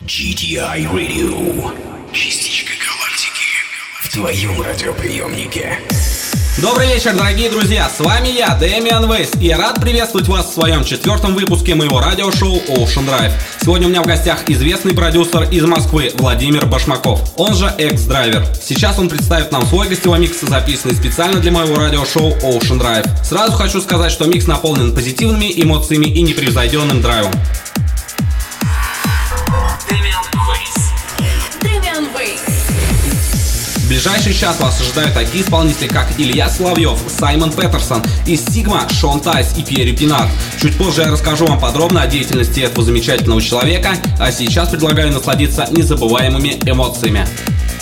GTI Radio. Частичка галактики в твоем радиоприемнике. Добрый вечер, дорогие друзья, с вами я, Дэмиан Вейс, и я рад приветствовать вас в своем 4-м выпуске моего радиошоу Ocean Drive. Сегодня у меня в гостях известный продюсер из Москвы Владимир Башмаков, он же X-Driver. Сейчас он представит нам свой гостевой микс, записанный специально для моего радиошоу Ocean Drive. Сразу хочу сказать, что микс наполнен позитивными эмоциями и непревзойденным драйвом. В ближайший час вас ожидают такие исполнители, как Илья Соловьев, Саймон Петерсон, из Sigma, Шон Тайс и Пьери Пинар. Чуть позже я расскажу вам подробно о деятельности этого замечательного человека, а сейчас предлагаю насладиться незабываемыми эмоциями.